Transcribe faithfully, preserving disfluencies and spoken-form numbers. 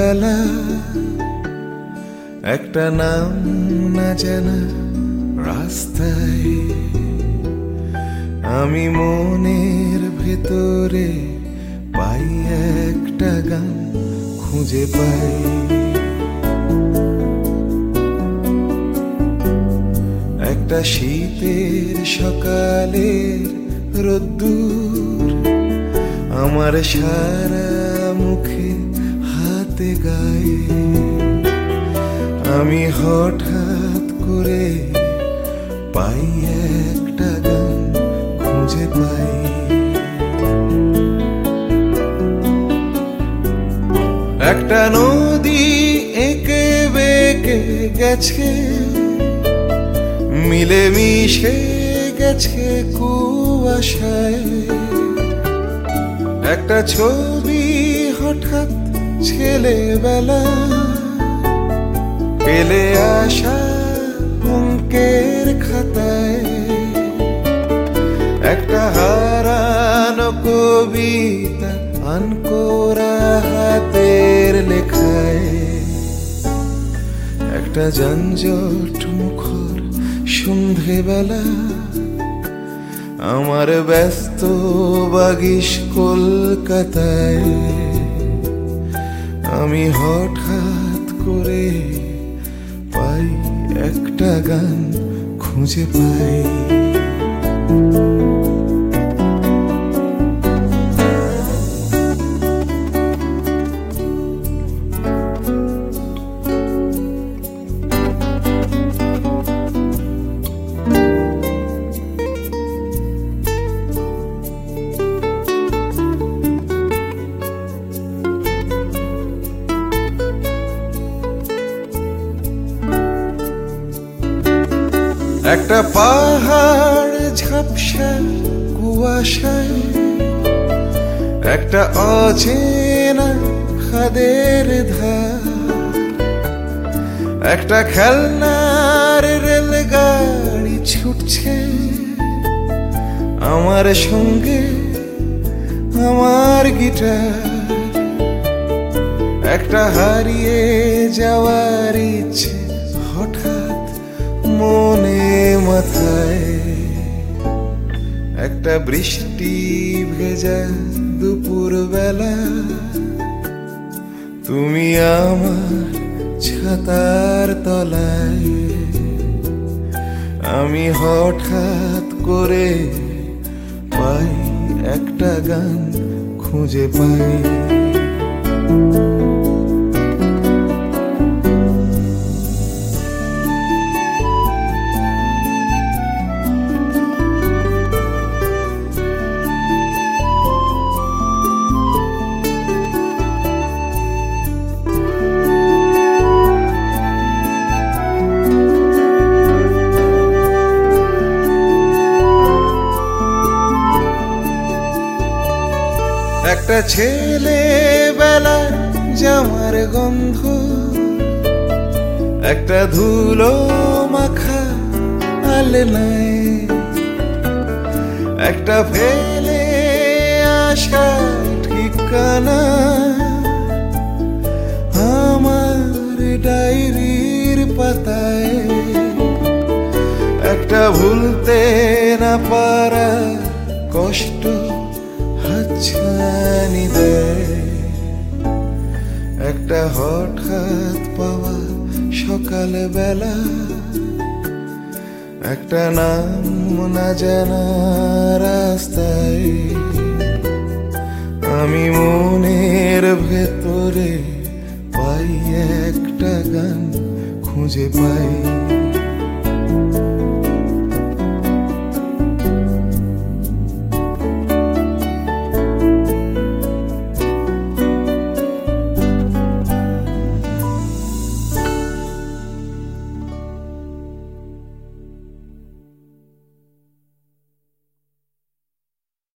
বেলা একটা নাম না জানা রাস্তায় আমি মনের ভেতরে পাই একটা গান খুঁজে পাই। একটা শীতের সকালের রোদ্দুর আমার সারা মুখে হাতে গায়ে আমি হঠাৎ করে পাই একটা গান খুঁজে পাই। একটা নদী এঁকে বেঁকে গেছে মিলে মিশে গেছে কুয়াশায়। একটা ছবি হঠাৎ ছেলেবেলা পেলে আসা অঙ্কের খাতায়। একটা হারানো কবিতা আনকোরা হাতের লেখায়। একটা যানজট মুখর সন্ধেবেলা আমার ব্যস্ত বাগিশ কলকাতায় আমি হঠাৎ করে পাই একটা গান খুঁজে পাই। একটা পাহাড় ঝাপসা কুয়াশায় একটা অচেনা খাদের ধার। একটা খেলনার রেলগাড়ি ছুটছে আমার সঙ্গে আমার গিটার। একটা হারিয়ে যাওয়ার ইচ্ছে হঠাৎ মনে মাথায়। একটা বৃষ্টি ভেজা দুপুর বেলা তুমি আমার ছাতার তলায় আমি হঠাৎ করে পাই একটা গান খুঁজে পাই। একটা ছেলেবেলার জামার গন্ধ একটা ধুলো মাখা আলনায় একটা ফেলে আসা ঠিকানা আমার ডায়েরির পাতায়। একটা ভুলতে না পারা কষ্ট হাতছানি দেয়। একটা হঠাৎ পাওয়া সকালবেলা একটা নাম না জানা রাস্তায় আমি মনের ভেতরে পাই একটা গান খুঁজে পাই।